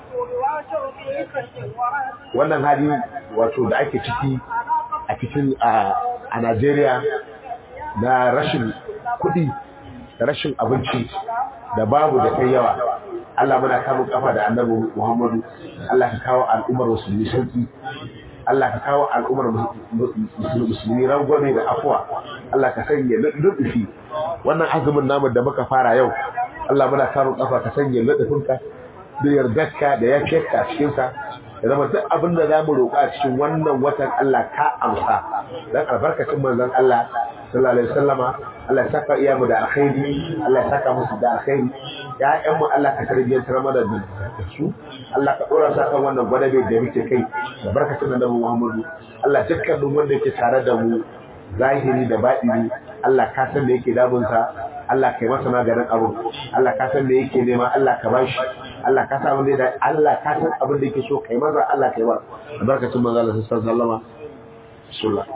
Wannan hali wato da ake ciki a cikin a Najeriya na rashin kuɗi da rashin abinci da babu da kai yawa. Allah muna kamun kafa da Annabi Muhammadu. Allah ka kawo al'ummar musulmi sauki. Allah ka kawo al'ummar musulmi rangwame da afuwa. Allah ka sanya lutufi wannan azumin namu da muka fara yau. Allah muna kamun kafa ka sanya lutufinka da yardarka da yakeka cikin sa. Da zama duk abin da zamu roƙa a cikin wannan watan Allah ka amsa. Dan albarkacin manzon Allah sallallahu alaihi wasallama Allah ya saka iyamu da alkhairi Allah ya saka musu da alkhairi ya'yan mu Allah ka tarbiyantar mana da su Allah ka dora sa kan wannan gwadabe da muke kai da barkatun annabi Muhammadu Allah dukkanin wanda yake tare da mu zahiri da batini Allah ka san me yake damun sa Allah kai masa maganin abu Allah ka san me yake nema Allah ka bashi Allah ka san wanda da Allah ka san abin da yake so kai maza Allah kai ba barkatun manzo Allah sallallahu alaihi wasallama sallallahu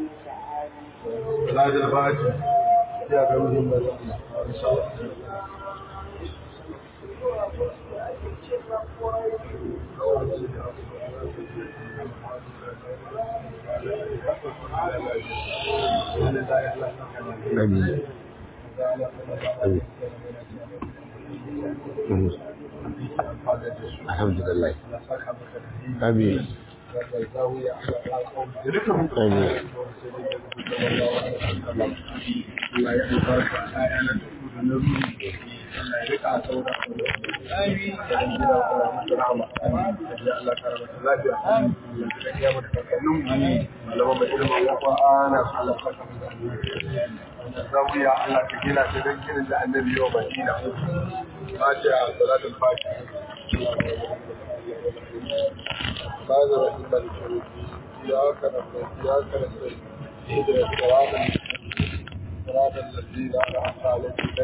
لا جلبات يا قوم آمين الحمد لله آمين آمين Allah ya albarka a yana da na ruhi Allah ya rika saura amin da jira da rahama amin da Allah karama lafiya amin da kiyama da kallon amin Allah ba ilma wa qana Allah ka zawiya Allah ka gina ta dan ginin da annabi yau Madina fatiha salatul fatiha بعد رحمة الله إياك نعبد وإياك نستعين اهدنا الصراط صراط الذين أنعمت عليهم غير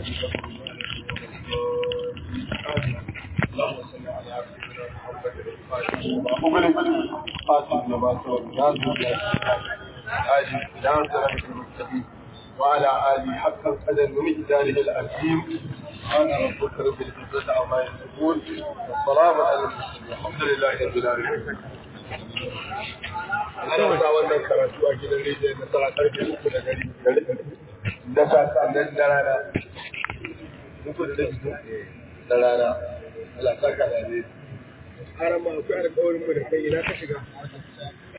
اللهم صل على سيدنا محمد الفاتح وأغلق قاتل لما سبق نازل آجل نازل المستقيم وعلى آله حق القدر ومقداره العظيم أنا ربك رب العزة عما يصفون والسلام على المرسلين الحمد لله رب العالمين ana sa wannan karatu a gidan rediyo na tsara karfe uku da gari da sasannan da rana uku da rabi da rana Allah saka da ne har ma akwai alƙawarin mu da kai ina ka shiga